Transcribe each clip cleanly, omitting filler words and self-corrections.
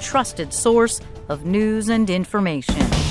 trusted source of news and information.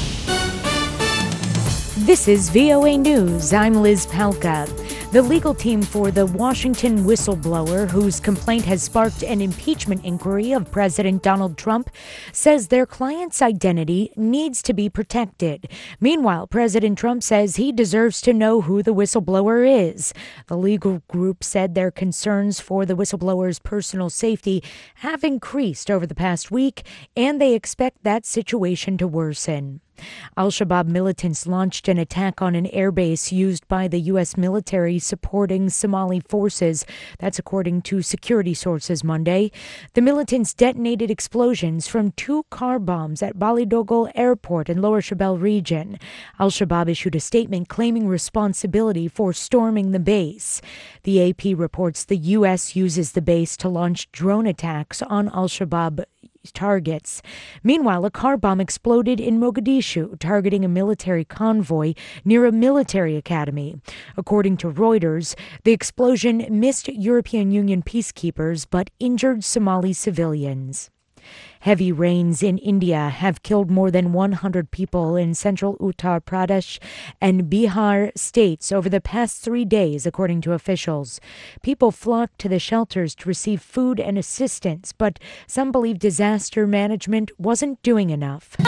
This is VOA News. I'm Liz Palka. The legal team for the Washington whistleblower, whose complaint has sparked an impeachment inquiry of President Donald Trump, says their client's identity needs to be protected. Meanwhile, President Trump says he deserves to know who the whistleblower is. The legal group said their concerns for the whistleblower's personal safety have increased over the past week, and they expect that situation to worsen. Al-Shabaab militants launched an attack on an airbase used by the U.S. military supporting Somali forces. That's according to security sources Monday. The militants detonated explosions from 2 car bombs at Balidogle Airport in Lower Shabelle region. Al-Shabaab issued a statement claiming responsibility for storming the base. The AP reports the U.S. uses the base to launch drone attacks on Al-Shabaab targets. Meanwhile, a car bomb exploded in Mogadishu, targeting a military convoy near a military academy. According to Reuters, the explosion missed European Union peacekeepers but injured Somali civilians. Heavy rains in India have killed more than 100 people in central Uttar Pradesh and Bihar states over the past 3 days, according to officials. People flocked to the shelters to receive food and assistance, but some believe disaster management wasn't doing enough.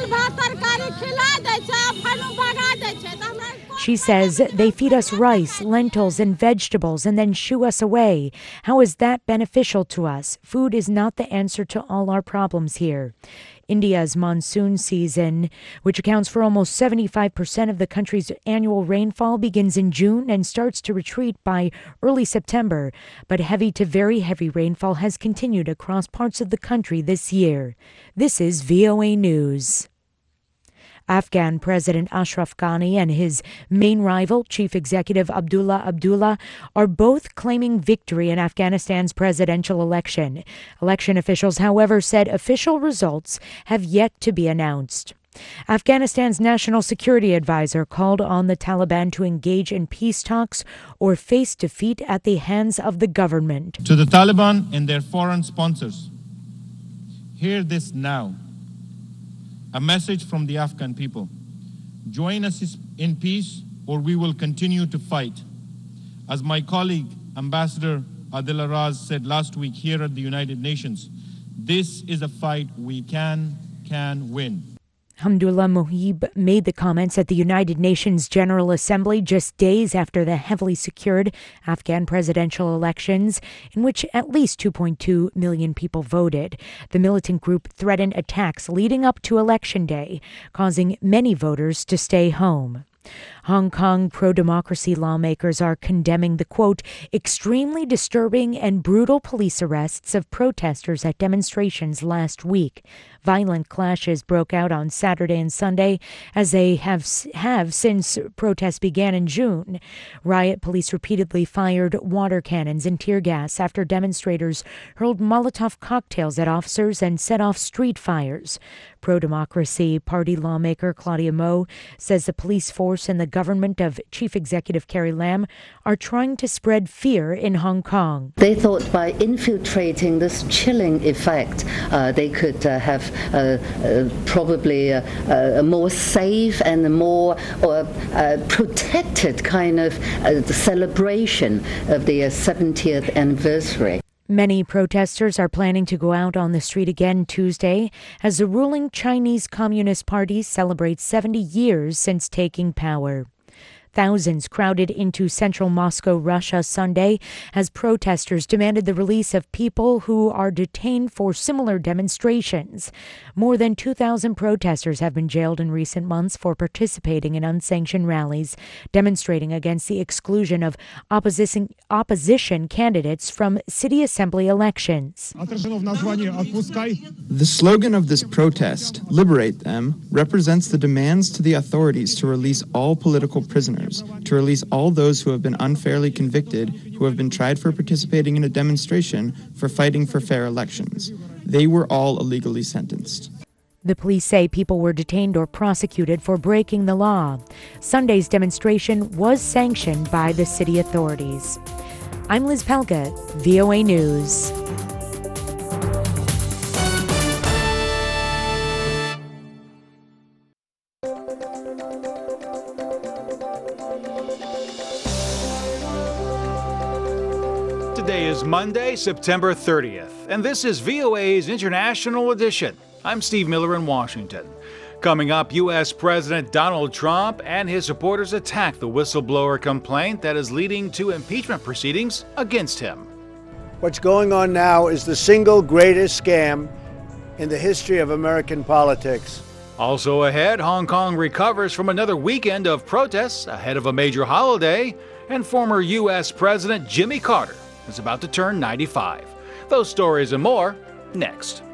She says they feed us rice, lentils, and vegetables and then shoo us away. How is that beneficial to us? Food is not the answer to all our problems here. India's monsoon season, which accounts for almost 75% of the country's annual rainfall, begins in June and starts to retreat by early September. But heavy to very heavy rainfall has continued across parts of the country this year. This is VOA News. Afghan President Ashraf Ghani and his main rival, Chief Executive Abdullah Abdullah, are both claiming victory in Afghanistan's presidential election. Election officials, however, said official results have yet to be announced. Afghanistan's national security advisor called on the Taliban to engage in peace talks or face defeat at the hands of the government. To the Taliban and their foreign sponsors, hear this now. A message from the Afghan people. Join us in peace or we will continue to fight. As my colleague, Ambassador Adil Araz, said last week here at the United Nations, this is a fight we can win. Hamdullah Mohib made the comments at the United Nations General Assembly just days after the heavily secured Afghan presidential elections, in which at least 2.2 million people voted. The militant group threatened attacks leading up to Election Day, causing many voters to stay home. Hong Kong pro-democracy lawmakers are condemning the, quote, extremely disturbing and brutal police arrests of protesters at demonstrations last week. Violent clashes broke out on Saturday and Sunday, as they have since protests began in June. Riot police repeatedly fired water cannons and tear gas after demonstrators hurled Molotov cocktails at officers and set off street fires. Pro-democracy party lawmaker Claudia Mo says the police force and the government of Chief Executive Carrie Lam are trying to spread fear in Hong Kong. They thought by infiltrating this chilling effect, they could have probably a more safe and a more protected kind of celebration of the 70th anniversary. Many protesters are planning to go out on the street again Tuesday as the ruling Chinese Communist Party celebrates 70 years since taking power. Thousands crowded into central Moscow, Russia, Sunday as protesters demanded the release of people who are detained for similar demonstrations. More than 2,000 protesters have been jailed in recent months for participating in unsanctioned rallies, demonstrating against the exclusion of opposition candidates from city assembly elections. The slogan of this protest, "Liberate them," represents the demands to the authorities to release all political prisoners, to release all those who have been unfairly convicted, who have been tried for participating in a demonstration for fighting for fair elections. They were all illegally sentenced. The police say people were detained or prosecuted for breaking the law. Sunday's demonstration was sanctioned by the city authorities. I'm Liz Palka, VOA News. Today is Monday, September 30th, and this is VOA's International Edition. I'm Steve Miller in Washington. Coming up, U.S. President Donald Trump and his supporters attack the whistleblower complaint that is leading to impeachment proceedings against him. What's going on now is the single greatest scam in the history of American politics. Also ahead, Hong Kong recovers from another weekend of protests ahead of a major holiday, and former U.S. President Jimmy Carter is about to turn 95. Those stories and more next.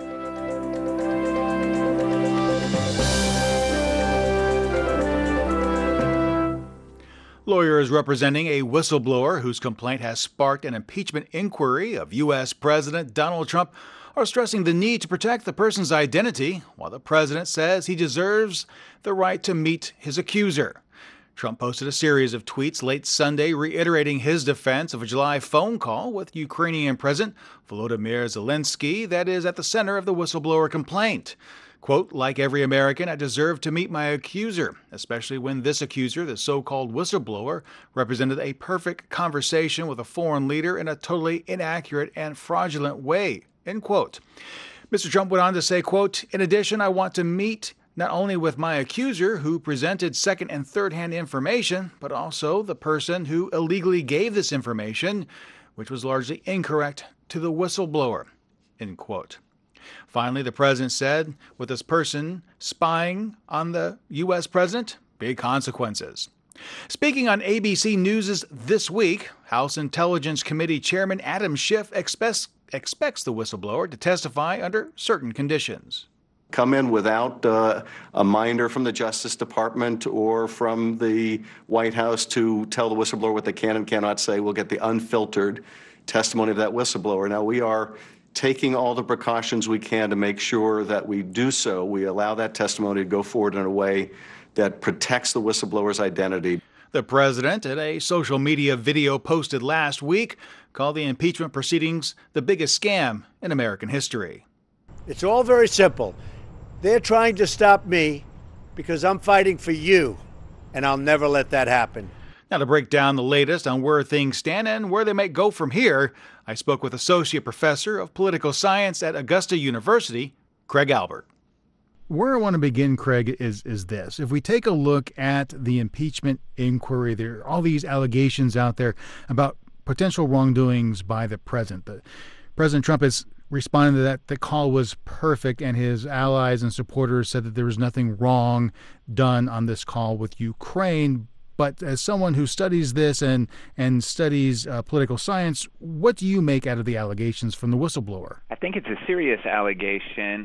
Lawyers representing a whistleblower whose complaint has sparked an impeachment inquiry of U.S. President Donald Trump are stressing the need to protect the person's identity, while the president says he deserves the right to meet his accuser. Trump posted a series of tweets late Sunday reiterating his defense of a July phone call with Ukrainian President Volodymyr Zelensky that is at the center of the whistleblower complaint. Quote, "Like every American, I deserve to meet my accuser, especially when this accuser, the so-called whistleblower, represented a perfect conversation with a foreign leader in a totally inaccurate and fraudulent way," end quote. Mr. Trump went on to say, quote, "In addition, I want to meet not only with my accuser, who presented second and third-hand information, but also the person who illegally gave this information, which was largely incorrect, to the whistleblower," end quote. Finally, the president said, with this person spying on the U.S. president, big consequences. Speaking on ABC News' This Week, House Intelligence Committee Chairman Adam Schiff expects the whistleblower to testify under certain conditions. Come in without a minder from the Justice Department or from the White House to tell the whistleblower what they can and cannot say. We'll get the unfiltered testimony of that whistleblower. Now, we are taking all the precautions we can to make sure that we do so. We allow that testimony to go forward in a way that protects the whistleblower's identity. The president, in a social media video posted last week, called the impeachment proceedings the biggest scam in American history. It's all very simple. They're trying to stop me because I'm fighting for you, and I'll never let that happen. Now, to break down the latest on where things stand and where they might go from here, I spoke with Associate Professor of Political Science at Augusta University, Craig Albert. Where I want to begin, Craig, is this. If we take a look at the impeachment inquiry, there are all these allegations out there about potential wrongdoings by the president. President Trump has responded to that the call was perfect, and his allies and supporters said that there was nothing wrong done on this call with Ukraine. But as someone who studies this and studies political science, what do you make out of the allegations from the whistleblower? I think it's a serious allegation.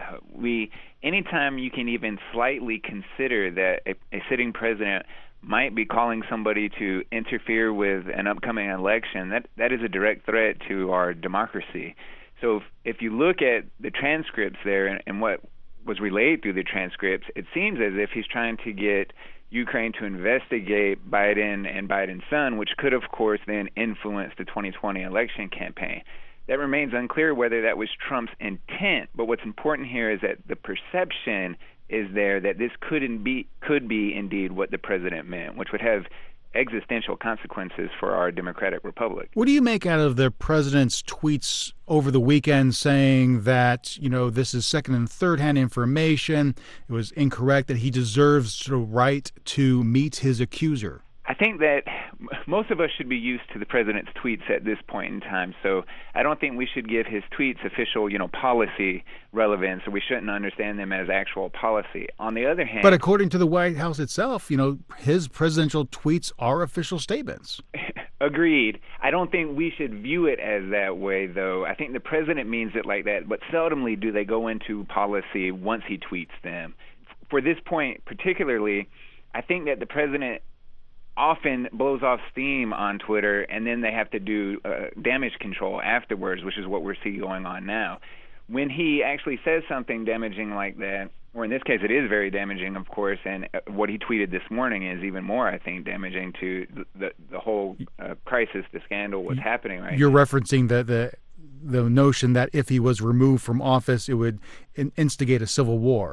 Anytime you can even slightly consider that a sitting president might be calling somebody to interfere with an upcoming election, that is a direct threat to our democracy. So if you look at the transcripts there and what was relayed through the transcripts, it seems as if he's trying to get Ukraine to investigate Biden and Biden's son, which could, of course, then influence the 2020 election campaign. That remains unclear whether that was Trump's intent, but what's important here is that the perception is there that this could be indeed what the president meant, which would have existential consequences for our democratic republic. What do you make out of the president's tweets over the weekend saying that, this is second and third hand information, it was incorrect, that he deserves the right to meet his accuser? I think that most of us should be used to the president's tweets at this point in time, so I don't think we should give his tweets official, policy relevance, or we shouldn't understand them as actual policy. On the other hand... But according to the White House itself, his presidential tweets are official statements. Agreed. I don't think we should view it as that way, though. I think the president means it like that, but seldomly do they go into policy once he tweets them. For this point particularly, I think that the president often blows off steam on Twitter, and then they have to do damage control afterwards, which is what we're seeing going on now. When he actually says something damaging like that, or in this case it is very damaging, of course, and what he tweeted this morning is even more, I think, damaging to the whole crisis, the scandal, what's happening right now. You're referencing the notion that if he was removed from office, it would instigate a civil war.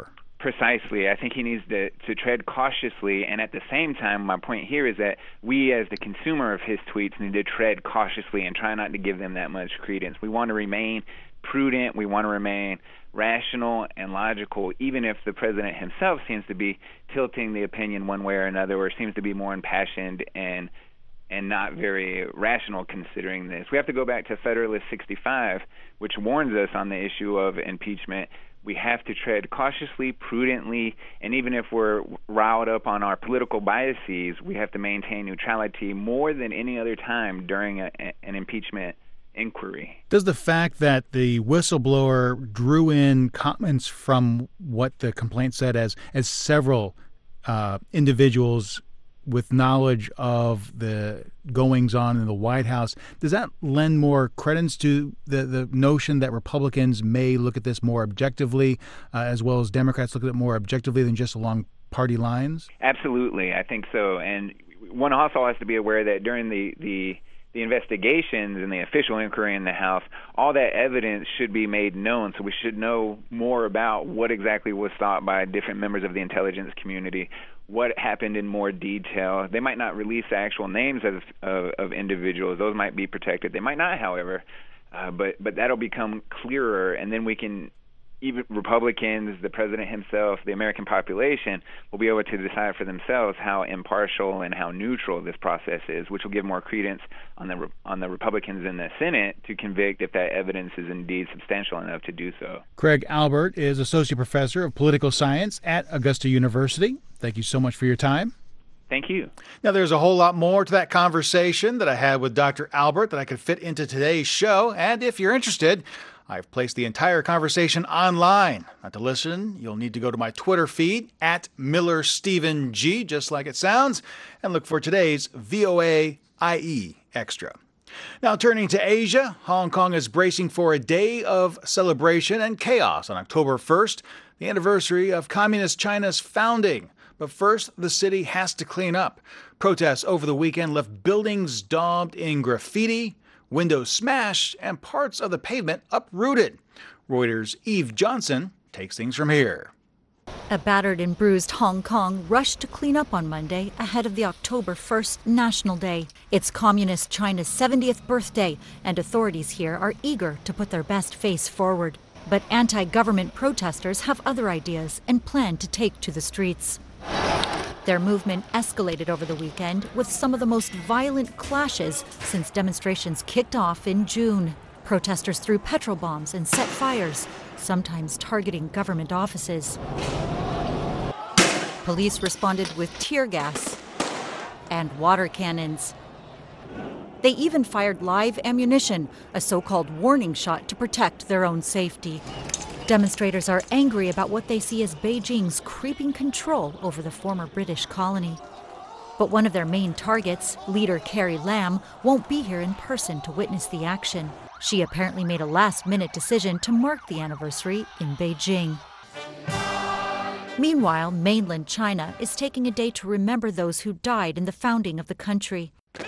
Precisely. I think he needs to tread cautiously, and at the same time, my point here is that we as the consumer of his tweets need to tread cautiously and try not to give them that much credence. We want to remain prudent. We want to remain rational and logical, even if the president himself seems to be tilting the opinion one way or another, or seems to be more impassioned and not very rational considering this. We have to go back to Federalist 65, which warns us on the issue of impeachment. We have to tread cautiously, prudently, and even if we're riled up on our political biases, we have to maintain neutrality more than any other time during an impeachment inquiry. Does the fact that the whistleblower drew in comments from what the complaint said as several individuals with knowledge of the goings-on in the White House, does that lend more credence to the notion that Republicans may look at this more objectively, as well as Democrats look at it more objectively than just along party lines? Absolutely, I think so. And one also has to be aware that during the investigations and the official inquiry in the House, all that evidence should be made known, so we should know more about what exactly was thought by different members of the intelligence community, what happened in more detail. They might not release the actual names of individuals. Those might be protected. They might not, however, but that'll become clearer, and then we can, even Republicans, the president himself, the American population will be able to decide for themselves how impartial and how neutral this process is, which will give more credence on the Republicans in the Senate to convict if that evidence is indeed substantial enough to do so. Craig Albert is Associate Professor of Political Science at Augusta University. Thank you so much for your time. Thank you. Now, there's a whole lot more to that conversation that I had with Dr. Albert that I could fit into today's show, and if you're interested, I've placed the entire conversation online. Now, to listen, you'll need to go to my Twitter feed at MillerStephenG, just like it sounds, and look for today's VOA IE Extra. Now, turning to Asia, Hong Kong is bracing for a day of celebration and chaos on October 1st, the anniversary of Communist China's founding. But first, the city has to clean up. Protests over the weekend left buildings daubed in graffiti, windows smashed, and parts of the pavement uprooted. Reuters' Eve Johnson takes things from here. A battered and bruised Hong Kong rushed to clean up on Monday ahead of the October 1st National Day. It's Communist China's 70th birthday, and authorities here are eager to put their best face forward. But anti-government protesters have other ideas and plan to take to the streets. Their movement escalated over the weekend with some of the most violent clashes since demonstrations kicked off in June. Protesters threw petrol bombs and set fires, sometimes targeting government offices. Police responded with tear gas and water cannons. They even fired live ammunition, a so-called warning shot to protect their own safety. Demonstrators are angry about what they see as Beijing's creeping control over the former British colony. But one of their main targets, leader Carrie Lam, won't be here in person to witness the action. She apparently made a last-minute decision to mark the anniversary in Beijing. Meanwhile, mainland China is taking a day to remember those who died in the founding of the country.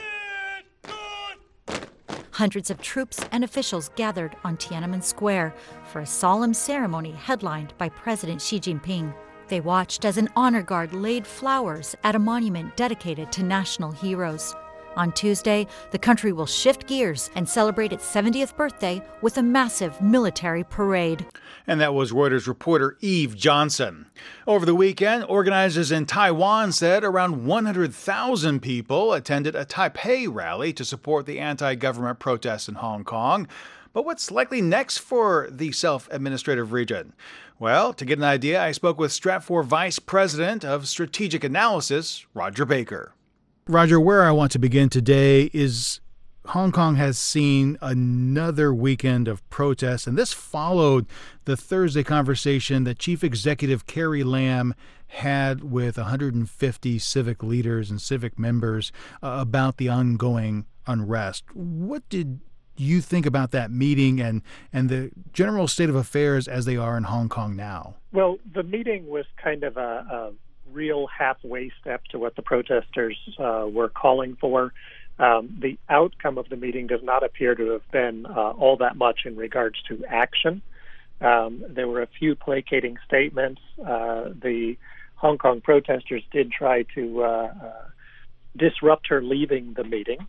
Hundreds of troops and officials gathered on Tiananmen Square for a solemn ceremony headlined by President Xi Jinping. They watched as an honor guard laid flowers at a monument dedicated to national heroes. On Tuesday, the country will shift gears and celebrate its 70th birthday with a massive military parade. And that was Reuters reporter Eve Johnson. Over the weekend, organizers in Taiwan said around 100,000 people attended a Taipei rally to support the anti-government protests in Hong Kong. But what's likely next for the self-administrative region? Well, to get an idea, I spoke with Stratfor Vice President of Strategic Analysis, Roger Baker. Roger, where I want to begin today is Hong Kong has seen another weekend of protests, and this followed the Thursday conversation that Chief Executive Carrie Lam had with 150 civic leaders and civic members about the ongoing unrest. What did you think about that meeting and the general state of affairs as they are in Hong Kong now? Well, the meeting was kind of a real halfway step to what the protesters were calling for. The outcome of the meeting does not appear to have been all that much in regards to action. There were a few placating statements. The Hong Kong protesters did try to disrupt her leaving the meeting.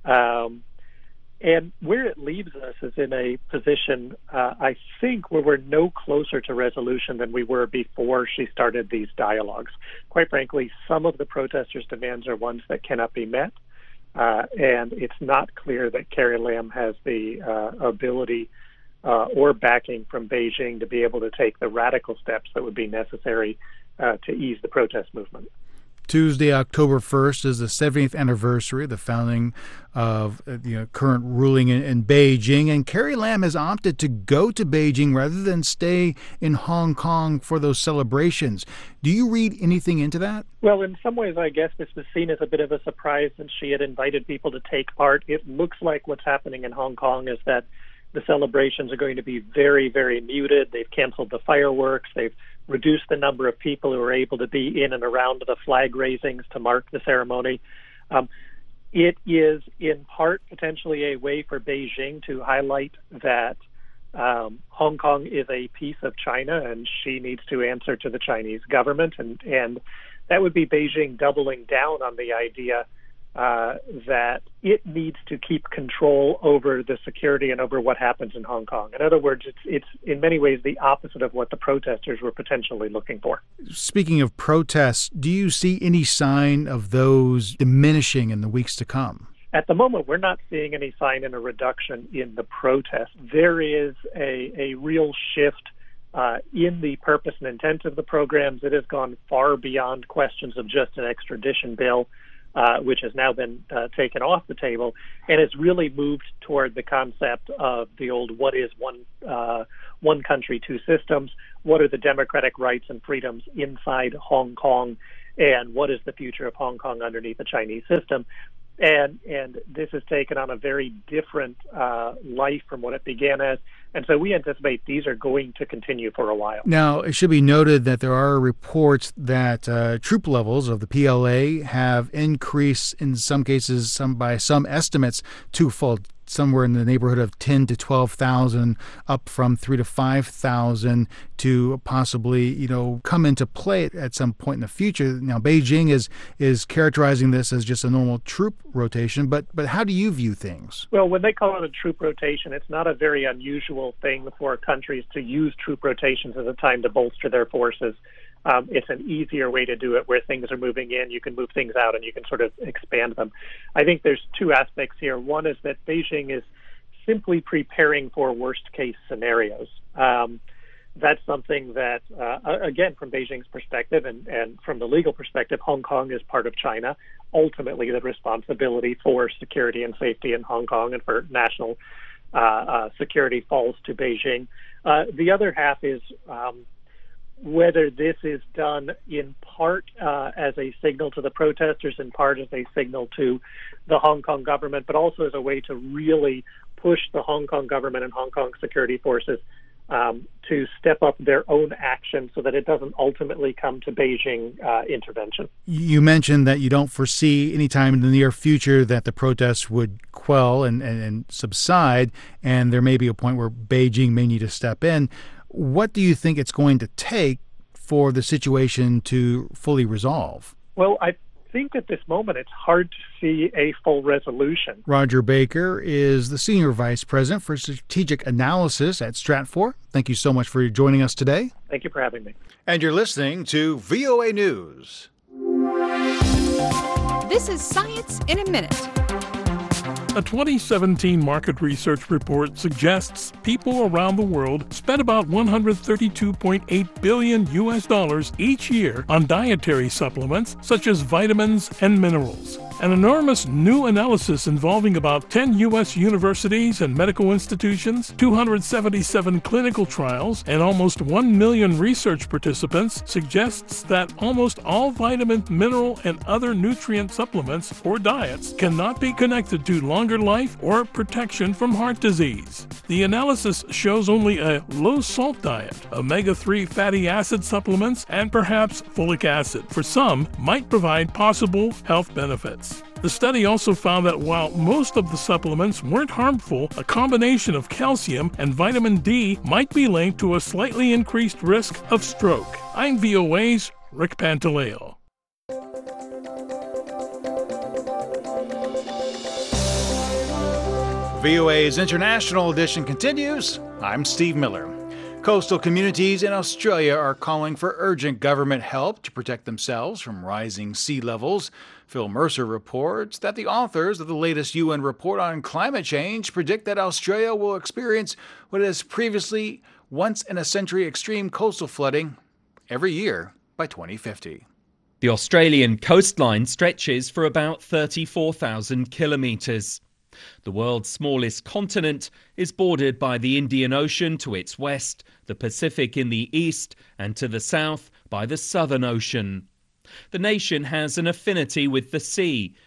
And where it leaves us is in a position, I think, where we're no closer to resolution than we were before she started these dialogues. Quite frankly, some of the protesters' demands are ones that cannot be met, and it's not clear that Carrie Lam has the ability or backing from Beijing to be able to take the radical steps that would be necessary to ease the protest movement. Tuesday, October 1st, is the 70th anniversary of the founding of the current ruling in Beijing. And Carrie Lam has opted to go to Beijing rather than stay in Hong Kong for those celebrations. Do you read anything into that? Well, in some ways, I guess this was seen as a bit of a surprise since she had invited people to take part. It looks like what's happening in Hong Kong is that the celebrations are going to be very, very muted. They've canceled the fireworks. They've reduced the number of people who are able to be in and around the flag raisings to mark the ceremony. It is in part potentially a way for Beijing to highlight that Hong Kong is a piece of China and she needs to answer to the Chinese government. And that would be Beijing doubling down on the idea that it needs to keep control over the security and over what happens in Hong Kong. In other words, it's in many ways the opposite of what the protesters were potentially looking for. Speaking of protests, do you see any sign of those diminishing in the weeks to come? At the moment, we're not seeing any sign in a reduction in the protests. There is a real shift in the purpose and intent of the programs. It has gone far beyond questions of just an extradition bill, which has now been taken off the table, and it's really moved toward the concept of the old what is one country, two systems, what are the democratic rights and freedoms inside Hong Kong, and what is the future of Hong Kong underneath the Chinese system. And this has taken on a very different life from what it began as. And so we anticipate these are going to continue for a while. Now, it should be noted that there are reports that troop levels of the PLA have increased in some cases, by some estimates, twofold, somewhere in the neighborhood of 10 to 12,000, up from 3 to 5,000 to possibly, come into play at some point in the future. Now, Beijing is characterizing this as just a normal troop rotation, but how do you view things? Well, when they call it a troop rotation, it's not a very unusual thing for countries to use troop rotations as a time to bolster their forces. It's an easier way to do it where things are moving in, you can move things out, and you can sort of expand them. I think there's two aspects here. One is that Beijing is simply preparing for worst-case scenarios. That's something that, again, from Beijing's perspective and from the legal perspective, Hong Kong is part of China. Ultimately, the responsibility for security and safety in Hong Kong and for national security falls to Beijing. The other half is whether this is done in part as a signal to the protesters, in part as a signal to the Hong Kong government, but also as a way to really push the Hong Kong government and Hong Kong security forces to step up their own action so that it doesn't ultimately come to Beijing intervention. You mentioned that you don't foresee any time in the near future that the protests would quell and subside, and there may be a point where Beijing may need to step in. What do you think it's going to take for the situation to fully resolve? Well, I think at this moment it's hard to see a full resolution. Roger Baker is the Senior Vice President for Strategic Analysis at Stratfor. Thank you so much for joining us today. Thank you for having me. And you're listening to VOA News. This is Science in a Minute. A 2017 market research report suggests people around the world spend about $132.8 billion each year on dietary supplements such as vitamins and minerals. An enormous new analysis involving about 10 U.S. universities and medical institutions, 277 clinical trials, and almost 1 million research participants suggests that almost all vitamin, mineral, and other nutrient supplements or diets cannot be connected to longer life or protection from heart disease. The analysis shows only a low-salt diet, omega-3 fatty acid supplements, and perhaps folic acid for some might provide possible health benefits. supplements. The study also found that while most of the supplements weren't harmful, a combination of calcium and vitamin D might be linked to a slightly increased risk of stroke. I'm VOA's Rick Pantaleo. VOA's International Edition continues. I'm Steve Miller. Coastal communities in Australia are calling for urgent government help to protect themselves from rising sea levels. Phil Mercer reports that the authors of the latest UN report on climate change predict that Australia will experience what is previously once-in-a-century extreme coastal flooding every year by 2050. The Australian coastline stretches for about 34,000 kilometres. The world's smallest continent is bordered by the Indian Ocean to its west, the Pacific in the east, and to the south by the Southern Ocean. The nation has an affinity with the sea.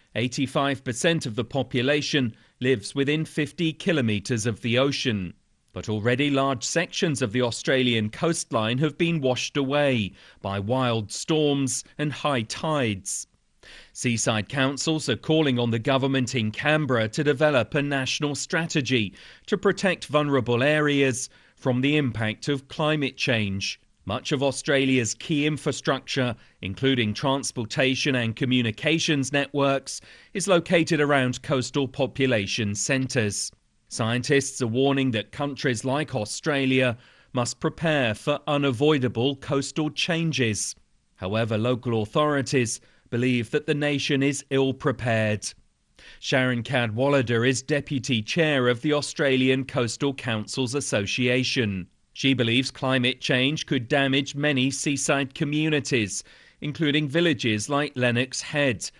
85% of the population lives within 50 kilometres of the ocean. But already large sections of the Australian coastline have been washed away by wild storms and high tides. Seaside councils are calling on the government in Canberra to develop a national strategy to protect vulnerable areas from the impact of climate change. Much of Australia's key infrastructure, including transportation and communications networks, is located around coastal population centres. Scientists are warning that countries like Australia must prepare for unavoidable coastal changes. However, local authorities believe that the nation is ill-prepared. Sharon Cadwallader is Deputy Chair of the Australian Coastal Councils Association. She believes climate change could damage many seaside communities, including villages like Lennox Head,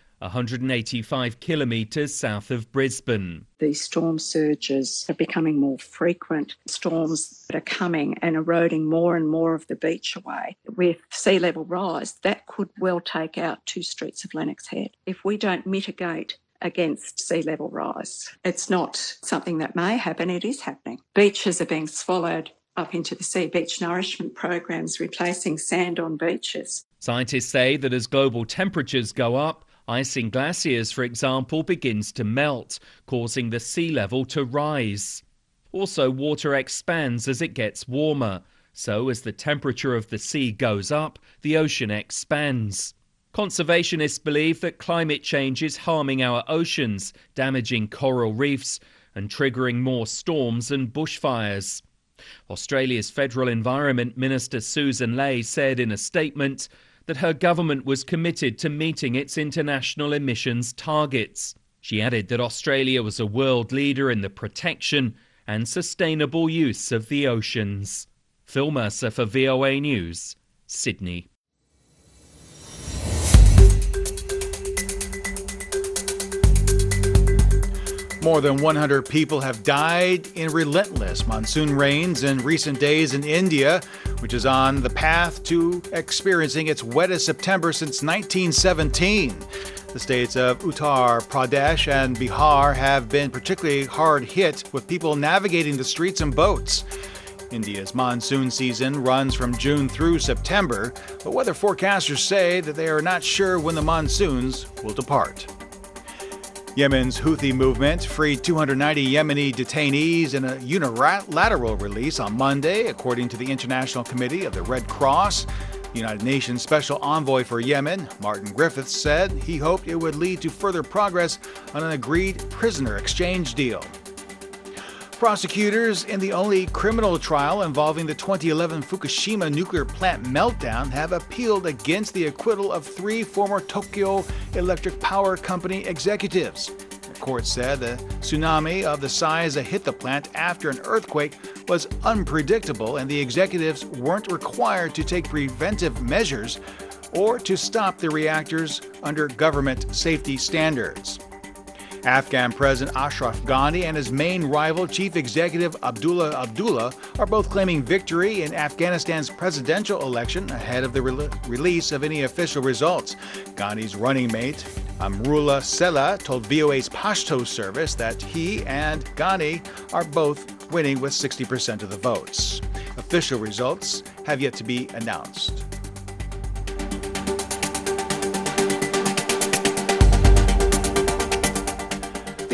185 kilometres south of Brisbane. These storm surges are becoming more frequent. Storms that are coming and eroding more and more of the beach away. With sea level rise, that could well take out 2 streets of Lennox Head. If we don't mitigate against sea level rise, it's not something that may happen, it is happening. Beaches are being swallowed up into the sea. Beach nourishment programs replacing sand on beaches. Scientists say that as global temperatures go up, ice in glaciers, for example, begins to melt, causing the sea level to rise. Also, water expands as it gets warmer. So, as the temperature of the sea goes up, the ocean expands. Conservationists believe that climate change is harming our oceans, damaging coral reefs, and triggering more storms and bushfires. Australia's Federal Environment Minister Susan Ley said in a statement that her government was committed to meeting its international emissions targets. She added that Australia was a world leader in the protection and sustainable use of the oceans. Phil Mercer for VOA News, Sydney. More than 100 people have died in relentless monsoon rains in recent days in India, which is on the path to experiencing its wettest September since 1917. The states of Uttar Pradesh and Bihar have been particularly hard hit, with people navigating the streets in boats. India's monsoon season runs from June through September, but weather forecasters say that they are not sure when the monsoons will depart. Yemen's Houthi movement freed 290 Yemeni detainees in a unilateral release on Monday, according to the International Committee of the Red Cross. The United Nations Special Envoy for Yemen, Martin Griffiths, said he hoped it would lead to further progress on an agreed prisoner exchange deal. Prosecutors in the only criminal trial involving the 2011 Fukushima nuclear plant meltdown have appealed against the acquittal of 3 former Tokyo Electric Power Company executives. The court said the tsunami of the size that hit the plant after an earthquake was unpredictable, and the executives weren't required to take preventive measures or to stop the reactors under government safety standards. Afghan President Ashraf Ghani and his main rival, Chief Executive Abdullah Abdullah, are both claiming victory in Afghanistan's presidential election ahead of the release of any official results. Ghani's running mate, Amrullah Sela, told VOA's Pashto service that he and Ghani are both winning with 60% of the votes. Official results have yet to be announced.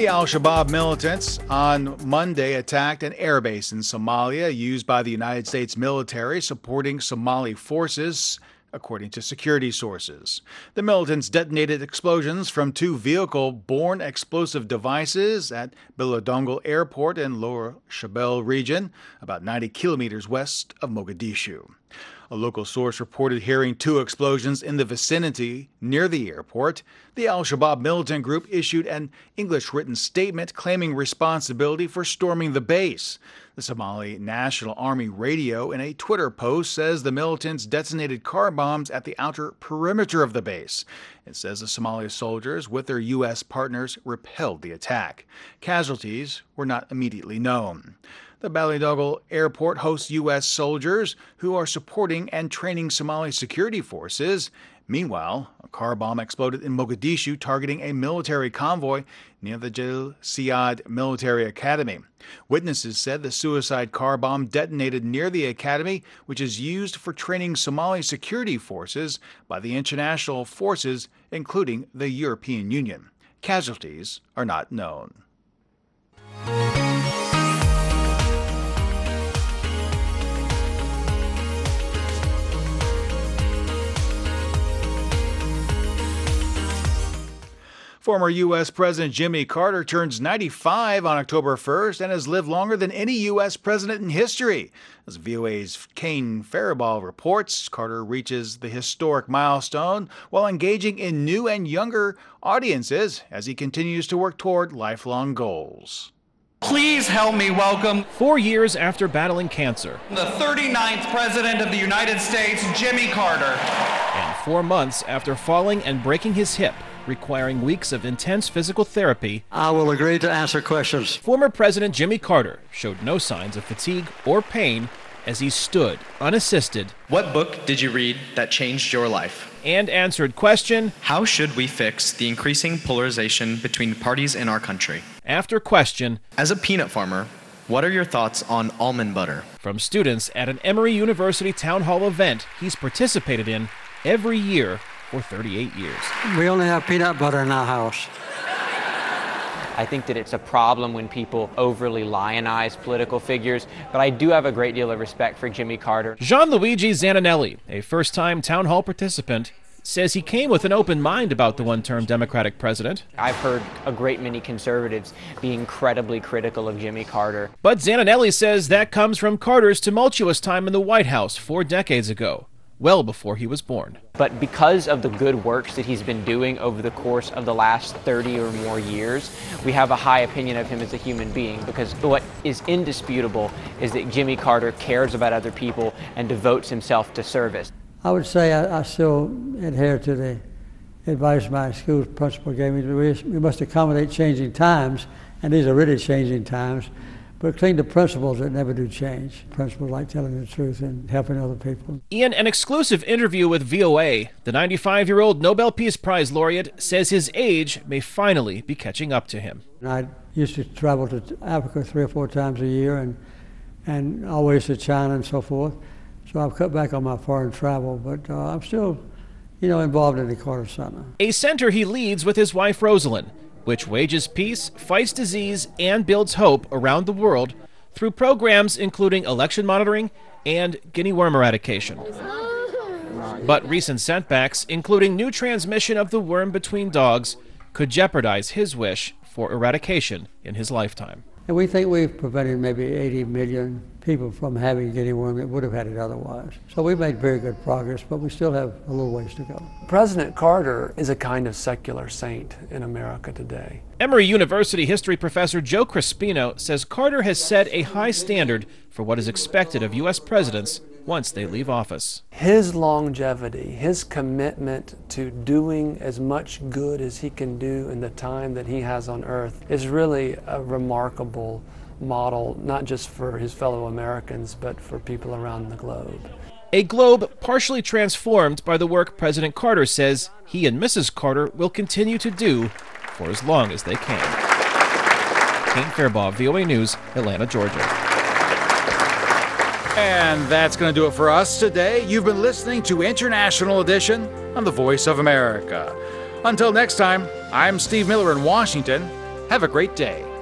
The al-Shabaab militants on Monday attacked an airbase in Somalia used by the United States military supporting Somali forces, according to security sources. The militants detonated explosions from two vehicle-borne explosive devices at Bilodongal Airport in Lower Shabelle region, about 90 kilometers west of Mogadishu. A local source reported hearing two explosions in the vicinity near the airport. The al-Shabaab militant group issued an English-written statement claiming responsibility for storming the base. The Somali National Army radio, in a Twitter post, says the militants detonated car bombs at the outer perimeter of the base. It says the Somali soldiers, with their U.S. partners, repelled the attack. Casualties were not immediately known. The Bilodongal Airport hosts U.S. soldiers who are supporting and training Somali security forces. Meanwhile, a car bomb exploded in Mogadishu targeting a military convoy near the Jil Siad Military Academy. Witnesses said the suicide car bomb detonated near the academy, which is used for training Somali security forces by the international forces, including the European Union. Casualties are not known. Former U.S. President Jimmy Carter turns 95 on October 1st and has lived longer than any U.S. president in history. As VOA's Kane Faribault reports, Carter reaches the historic milestone while engaging in new and younger audiences as he continues to work toward lifelong goals. Please help me welcome, 4 years after battling cancer, the 39th President of the United States, Jimmy Carter. And 4 months after falling and breaking his hip, requiring weeks of intense physical therapy, I will agree to answer questions. Former President Jimmy Carter showed no signs of fatigue or pain as he stood unassisted. What book did you read that changed your life? And answered question, how should we fix the increasing polarization between parties in our country? After question, as a peanut farmer, what are your thoughts on almond butter? From students at an Emory University town hall event he's participated in every year for 38 years. We only have peanut butter in our house. I think that it's a problem when people overly lionize political figures, but I do have a great deal of respect for Jimmy Carter. Gianluigi Zanninelli, a first-time town hall participant, says he came with an open mind about the one-term Democratic president. I've heard a great many conservatives be incredibly critical of Jimmy Carter. But Zanninelli says that comes from Carter's tumultuous time in the White House 4 decades ago, well before he was born. But because of the good works that he's been doing over the course of the last 30 or more years, we have a high opinion of him as a human being, because what is indisputable is that Jimmy Carter cares about other people and devotes himself to service. I would say I still adhere to the advice my school principal gave me. We must accommodate changing times, and these are really changing times, but cling to principles that never do change. Principles like telling the truth and helping other people. In an exclusive interview with VOA, the 95-year-old Nobel Peace Prize laureate says his age may finally be catching up to him. I used to travel to Africa 3 or 4 times a year and always to China and so forth. So I've cut back on my foreign travel, but I'm still, involved in the Carter Center. A center he leads with his wife Rosalind, which wages peace, fights disease, and builds hope around the world through programs including election monitoring and guinea worm eradication. But recent setbacks, including new transmission of the worm between dogs, could jeopardize his wish for eradication in his lifetime. And we think we've prevented maybe 80 million people from having guinea worm that would have had it otherwise. So we've made very good progress, but we still have a little ways to go. President Carter is a kind of secular saint in America today. Emory University history professor Joe Crispino says Carter has set a high standard for what is expected of U.S. presidents once they leave office. His longevity, his commitment to doing as much good as he can do in the time that he has on earth is really a remarkable model, not just for his fellow Americans, but for people around the globe. A globe partially transformed by the work President Carter says he and Mrs. Carter will continue to do for as long as they can. Kane Faribault, VOA News, Atlanta, Georgia. And that's going to do it for us today. You've been listening to International Edition on the Voice of America. Until next time, I'm Steve Miller in Washington. Have a great day.